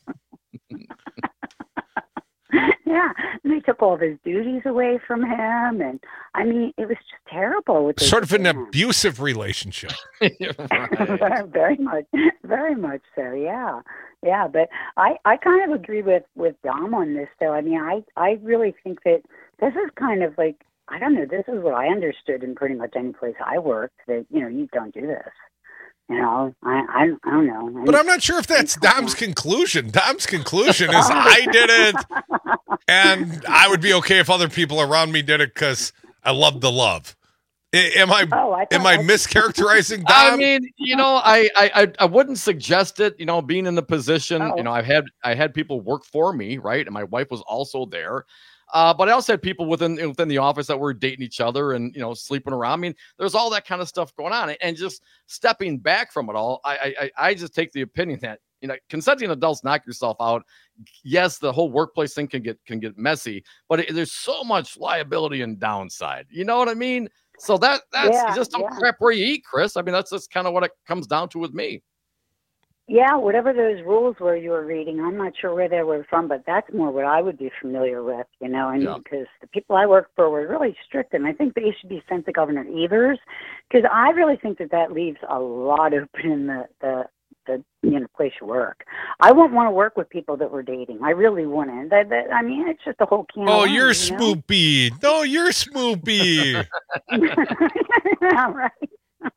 Yeah, and they took all of his duties away from him, and I mean, it was just terrible. With sort of an abusive relationship. Very much so. Yeah. But I kind of agree with Dom on this, though. I mean, I really think that this is kind of like, I don't know, this is what I understood in pretty much any place I worked, that, you don't do this. I don't know. But I'm not sure if that's Dom's conclusion. Dom's conclusion is I did it, and I would be okay if other people around me did it because I love the love. Am I mischaracterizing Dom? I mean, I wouldn't suggest it. Being in the position, I had people work for me, right, and my wife was also there. But I also had people within the office that were dating each other and, sleeping around. I mean, there's all that kind of stuff going on. And just stepping back from it all, I just take the opinion that, consenting adults, knock yourself out. Yes, the whole workplace thing can get messy, but there's so much liability and downside. You know what I mean? So that's just don't crap where you eat, Chris. I mean, that's just kind of what it comes down to with me. Yeah, whatever those rules were you were reading, I'm not sure where they were from, but that's more what I would be familiar with, because the people I worked for were really strict, and I think they should be sent to Governor Evers, because I really think that leaves a lot open in the place you work. I wouldn't want to work with people that were dating. I really wouldn't. I mean, it's just a whole can. Oh, you're Smoopy. No, you're Smoopy. Yeah, right.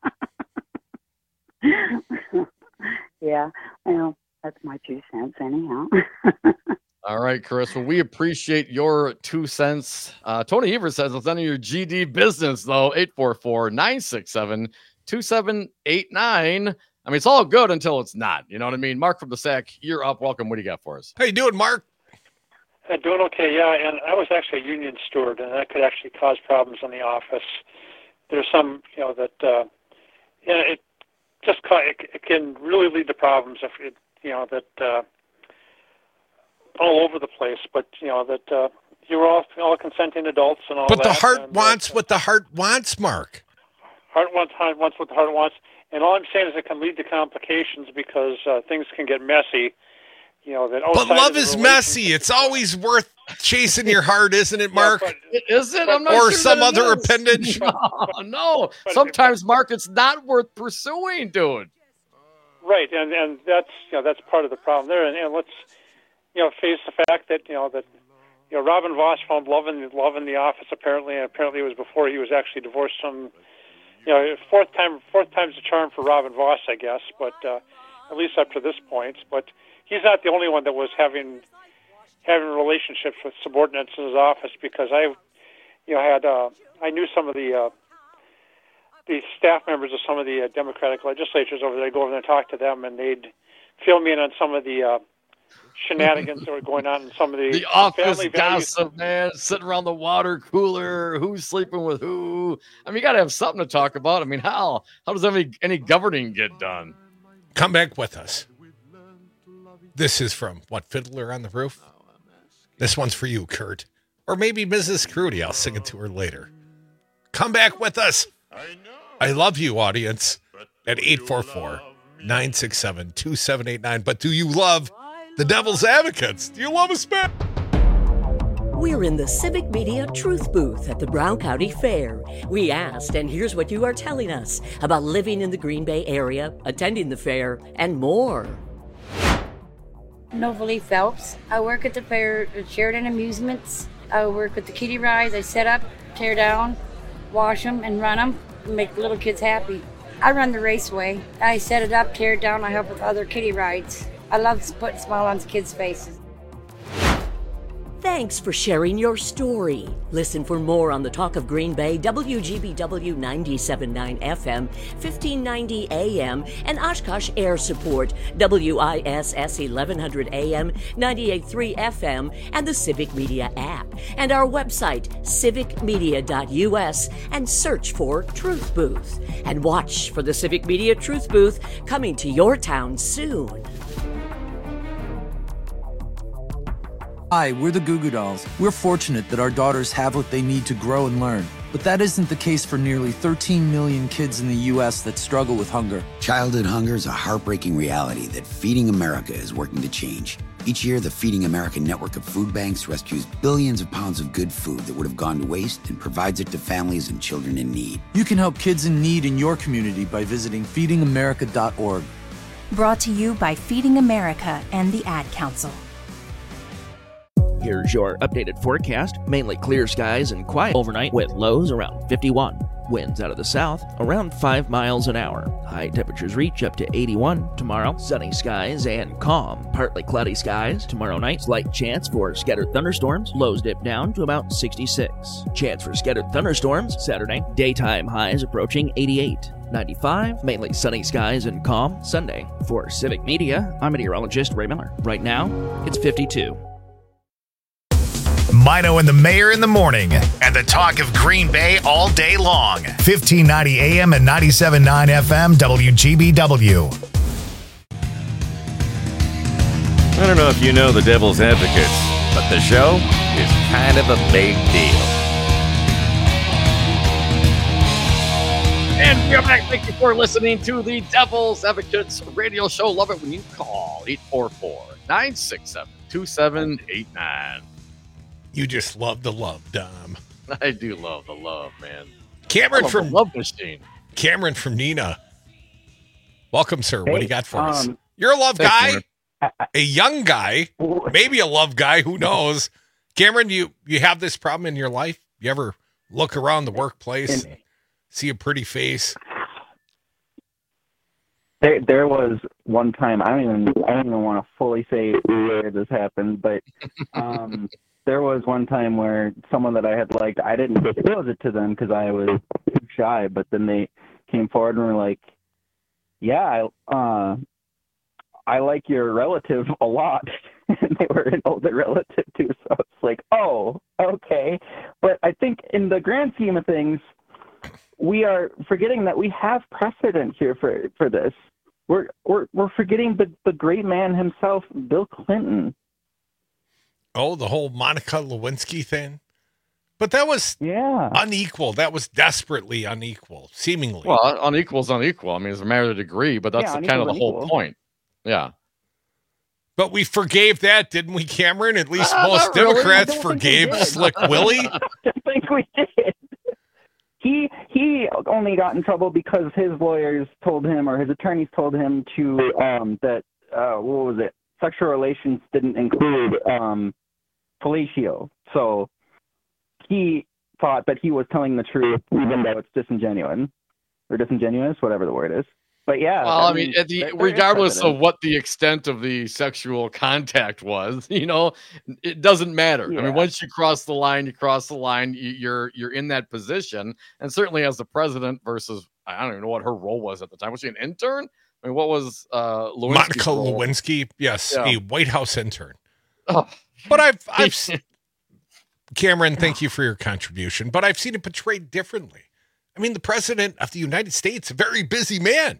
Yeah, well, that's my 2 cents anyhow. All right, Chris. Well, we appreciate your 2 cents. Tony Evers says it's none of your GD business, though. 844-967-2789. I mean, it's all good until it's not. You know what I mean? Mark from the Sac, you're up. Welcome. What do you got for us? How you doing, Mark? Doing okay, yeah. And I was actually a union steward, and that could actually cause problems in the office. There's some, it can really lead to problems if it, all over the place. But you're all consenting adults and all. But that. The heart wants what the heart wants, Mark. Heart wants what the heart wants, and all I'm saying is it can lead to complications because things can get messy. But love is messy. It's always worth chasing your heart, isn't it, Mark? Is it? I'm not or sure some other appendage. No. Sometimes, Mark, it's not worth pursuing, dude. Right, and that's part of the problem there. And let's face the fact that Robin Voss found love in the office apparently, and apparently it was before he was actually divorced from. Fourth time's the charm for Robin Voss, I guess, but at least up to this point. But he's not the only one that was having relationships with subordinates in his office, because I knew some of the staff members of some of the Democratic legislatures over there. I'd go over there and talk to them, and they'd fill me in on some of the shenanigans that were going on in some of the office gossip, man, sitting around the water cooler, who's sleeping with who. I mean, you got to have something to talk about. I mean, how does any governing get done? Come back with us. This is from Fiddler on the Roof? This one's for you, Kurt. Or maybe Mrs. Crudy. I'll sing it to her later. Come back with us. I love you, audience, at 844-967-2789. But do you love the Devil's Advocates? Do you love us, man? We're in the Civic Media Truth Booth at the Brown County Fair. We asked, and here's what you are telling us about living in the Green Bay area, attending the fair, and more. Novalee Phelps. I work at the fair at Sheridan Amusements. I work with the kiddie rides. I set up, tear down, wash them, and run them, and make little kids happy. I run the raceway. I set it up, tear it down. I help with other kiddie rides. I love putting a smile on kids' faces. Thanks for sharing your story. Listen for more on the Talk of Green Bay, WGBW 97.9 FM, 1590 AM, and Oshkosh Air Support, WISS 1100 AM, 98.3 FM, and the Civic Media app, and our website, civicmedia.us, and search for Truth Booth. And watch for the Civic Media Truth Booth coming to your town soon. Hi, we're the Goo Goo Dolls. We're fortunate that our daughters have what they need to grow and learn. But that isn't the case for nearly 13 million kids in the U.S. that struggle with hunger. Childhood hunger is a heartbreaking reality that Feeding America is working to change. Each year, the Feeding America network of food banks rescues billions of pounds of good food that would have gone to waste and provides it to families and children in need. You can help kids in need in your community by visiting feedingamerica.org. Brought to you by Feeding America and the Ad Council. Here's your updated forecast. Mainly clear skies and quiet overnight with lows around 51. Winds out of the south around 5 miles an hour. High temperatures reach up to 81 tomorrow. Sunny skies and calm. Partly cloudy skies tomorrow night. Slight chance for scattered thunderstorms. Lows dip down to about 66. Chance for scattered thunderstorms Saturday. Daytime highs approaching 88. 95, mainly sunny skies and calm Sunday. For Civic Media, I'm meteorologist Ray Miller. Right now, it's 52. Mino and the Mayor in the morning, and the talk of Green Bay all day long. 1590 AM and 97.9 FM WGBW. I don't know if you know the Devil's Advocates, but the show is kind of a big deal. And we're back. Thank you for listening to the Devil's Advocates radio show. Love it when you call 844-967-2789. You just love the love, Dom. I do love the love, man. Cameron from Love Machine. Cameron from Nina. Welcome, sir. What do you got for us? us? You're a love guy, Cameron. a young guy, maybe a love guy. Who knows? Cameron, you have this problem in your life? You ever look around the workplace, see a pretty face? There was one time, I don't even want to fully say where this happened, but there was one time where someone that I had liked, I didn't disclose it to them because I was too shy, but then they came forward and were like, yeah, I like your relative a lot. And they were an older relative too, so it's like, oh, okay. But I think in the grand scheme of things, we are forgetting that we have precedent here for this. We're forgetting the great man himself, Bill Clinton. Oh, the whole Monica Lewinsky thing? But that was unequal. That was desperately unequal, seemingly. Well, unequal is unequal. I mean, it's a matter of degree, but that's kind of the whole point. Yeah. But we forgave that, didn't we, Cameron? At least most Democrats forgave Slick Willie. I don't think we did. He only got in trouble because his lawyers told him, or his attorneys told him to that what was it? Sexual relations didn't include fellatio. So he thought that he was telling the truth, even though it's disingenuous, whatever the word is. But yeah, well, I mean, regardless of what the extent of the sexual contact was, it doesn't matter. Yeah. I mean, once you cross the line, you're in that position. And certainly as the president versus, I don't even know what her role was at the time. Was she an intern? I mean, what was Monica Lewinsky? Yes, a White House intern. Oh. But I've Cameron, thank you for your contribution. But I've seen it portrayed differently. I mean, the president of the United States, a very busy man.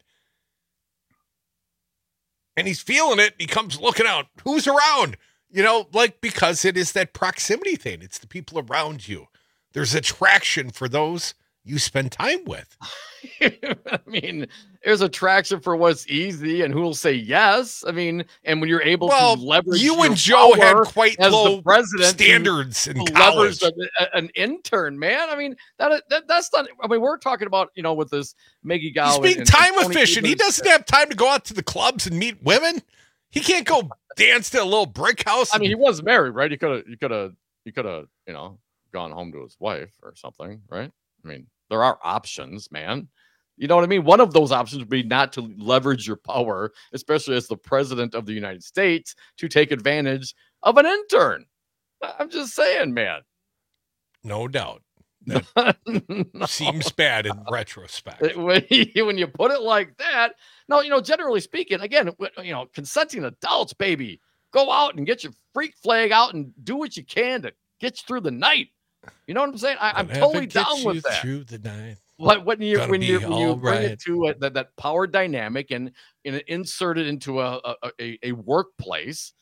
And he's feeling it. He comes looking out. Who's around? Because it is that proximity thing. It's the people around you. There's attraction for those you spend time with. I mean, there's attraction for what's easy and who will say yes. I mean, and when you're able to leverage you and Joe had quite low president standards in college. An intern, man. I mean, that's not. I mean, we're talking about with this Maggie Gao. He's being time efficient. He doesn't have time to go out to the clubs and meet women. He can't go dance to a little brick house. I mean, he was married, right? He could have gone home to his wife or something, right? I mean, there are options, man. You know what I mean? One of those options would be not to leverage your power, especially as the president of the United States, to take advantage of an intern. I'm just saying, man. No doubt. That seems bad in retrospect. When you put it like that, no, generally speaking, again, consenting adults, baby, go out and get your freak flag out and do what you can to get you through the night. You know what I'm saying? I'm totally down with that. Through the night. When you bring it to that power dynamic and insert it into a workplace,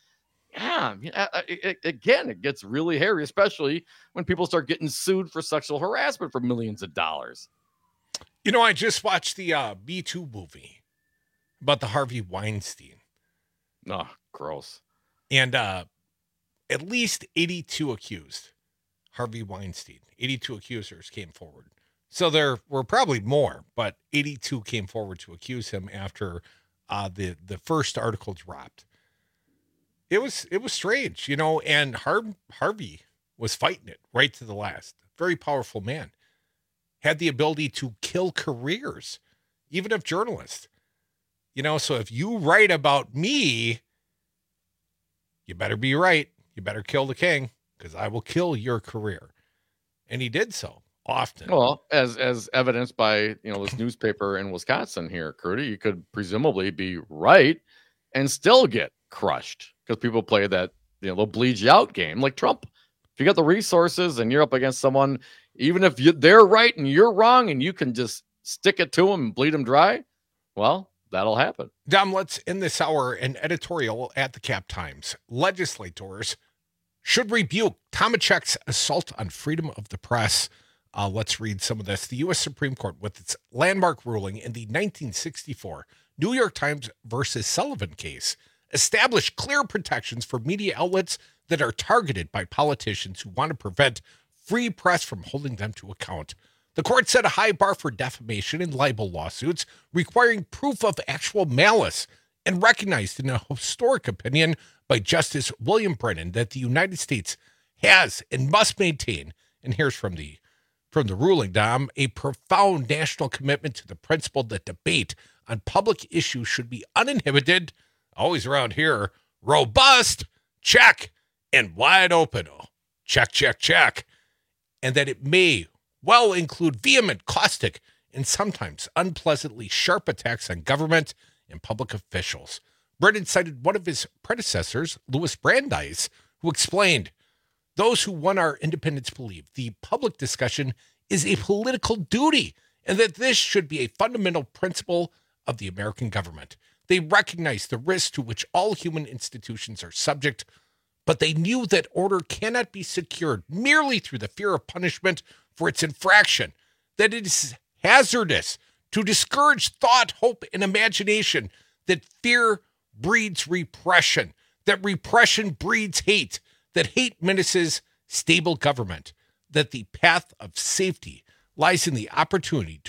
Yeah, again, it gets really hairy, especially when people start getting sued for sexual harassment for millions of dollars. You know, I just watched the Me Too movie about the Harvey Weinstein. Oh, gross. And at least 82 accused. Harvey Weinstein. 82 accusers came forward. So there were probably more, but 82 came forward to accuse him after the first article dropped. It was strange, you know, and Harvey was fighting it right to the last. Very powerful man. Had the ability to kill careers, even of journalists. You know, so if you write about me, you better be right. You better kill the king, because I will kill your career. And he did so often. Well, as evidenced by, you know, this newspaper in Wisconsin here, Crudy, you could presumably be right and still get crushed because people play that, you know, they'll bleed you out game like Trump. If you got the resources and you're up against someone, even if they're right and you're wrong and you can just stick it to them and bleed them dry, well, that'll happen. Dom, let's end this hour an editorial at the Cap Times. Legislators should rebuke Tomachek's assault on freedom of the press. Let's read some of this. The U.S. Supreme Court, with its landmark ruling in the 1964 New York Times versus Sullivan case, established clear protections for media outlets that are targeted by politicians who want to prevent free press from holding them to account. The court set a high bar for defamation and libel lawsuits, requiring proof of actual malice, and recognized in a historic opinion by Justice William Brennan that the United States has and must maintain, and here's from the ruling, Dom, a profound national commitment to the principle that debate on public issues should be uninhibited, always around here, robust, check, and wide open. Oh, check, check, check. And that it may well include vehement, caustic, and sometimes unpleasantly sharp attacks on government and public officials. Brennan cited one of his predecessors, Louis Brandeis, who explained, those who won our independence believe the public discussion is a political duty and that this should be a fundamental principle of the American government. They recognize the risks to which all human institutions are subject, but they knew that order cannot be secured merely through the fear of punishment for its infraction, that it is hazardous to discourage thought, hope, and imagination, that fear breeds repression, that repression breeds hate, that hate menaces stable government, that the path of safety lies in the opportunity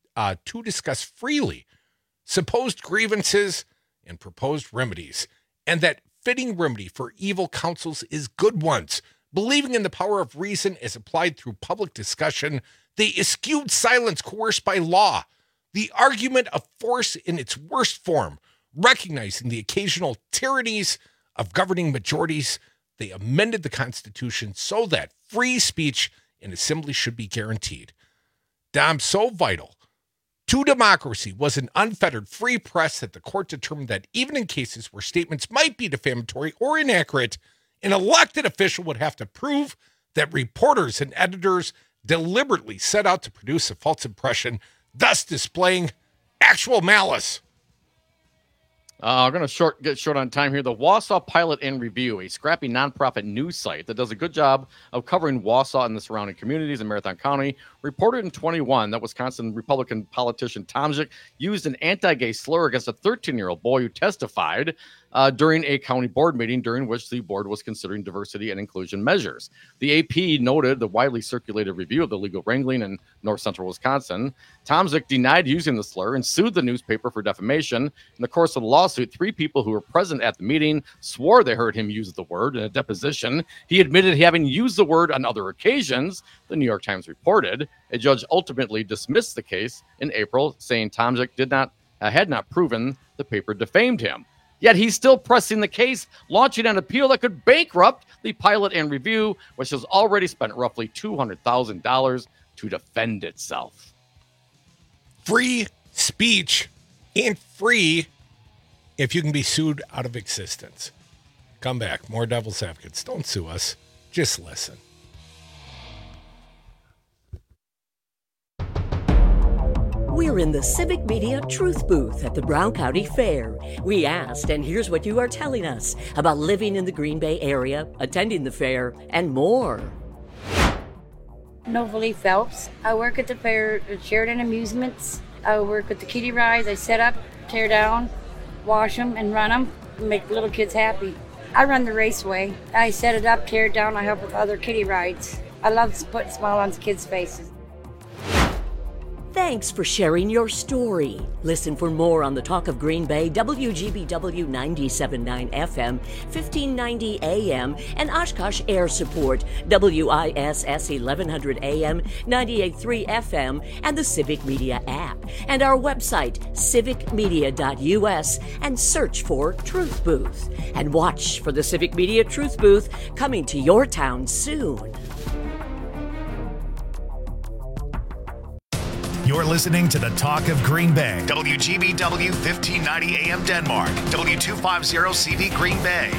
to discuss freely supposed grievances and proposed remedies, and that fitting remedy for evil counsels is good ones. Believing in the power of reason as applied through public discussion, they eschewed silence coerced by law, the argument of force in its worst form, recognizing the occasional tyrannies of governing majorities. They amended the Constitution so that free speech and assembly should be guaranteed. Dom, so vital to democracy was an unfettered free press that the court determined that even in cases where statements might be defamatory or inaccurate, an elected official would have to prove that reporters and editors deliberately set out to produce a false impression, thus displaying actual malice. I'm going to get short on time here. The Wausau Pilot and Review, a scrappy nonprofit news site that does a good job of covering Wausau and the surrounding communities in Marathon County, reported in 2021 that Wisconsin Republican politician Tomczyk used an anti-gay slur against a 13-year-old boy who testified during a county board meeting during which the board was considering diversity and inclusion measures. The AP noted the widely circulated review of the legal wrangling in north central Wisconsin. Tomczyk denied using the slur and sued the newspaper for defamation. In the course of the lawsuit, 3 people who were present at the meeting swore they heard him use the word in a deposition. He admitted having used the word on other occasions, the New York Times reported. A judge ultimately dismissed the case in April, saying Tomczyk had not proven the paper defamed him. Yet he's still pressing the case, launching an appeal that could bankrupt the Pilot and Review, which has already spent roughly $200,000 to defend itself. Free speech ain't free if you can be sued out of existence. Come back. More Devil's Advocates. Don't sue us. Just listen. We're in the Civic Media Truth Booth at the Brown County Fair. We asked, and here's what you are telling us about living in the Green Bay area, attending the fair, and more. Novalee Phelps. I work at the fair at Sheridan Amusements. I work with the kiddie rides. I set up, tear down, wash them, and run them, and make little kids happy. I run the raceway. I set it up, tear it down. I help with other kiddie rides. I love putting a smile on kids' faces. Thanks for sharing your story. Listen for more on the Talk of Green Bay, WGBW 97.9 FM, 1590 AM, and Oshkosh Air Support, WISS 1100 AM, 98.3 FM, and the Civic Media app. And our website, civicmedia.us, and search for Truth Booth. And watch for the Civic Media Truth Booth coming to your town soon. You're listening to the Talk of Green Bay, WGBW 1590 AM Denmark, W250 CV Green Bay.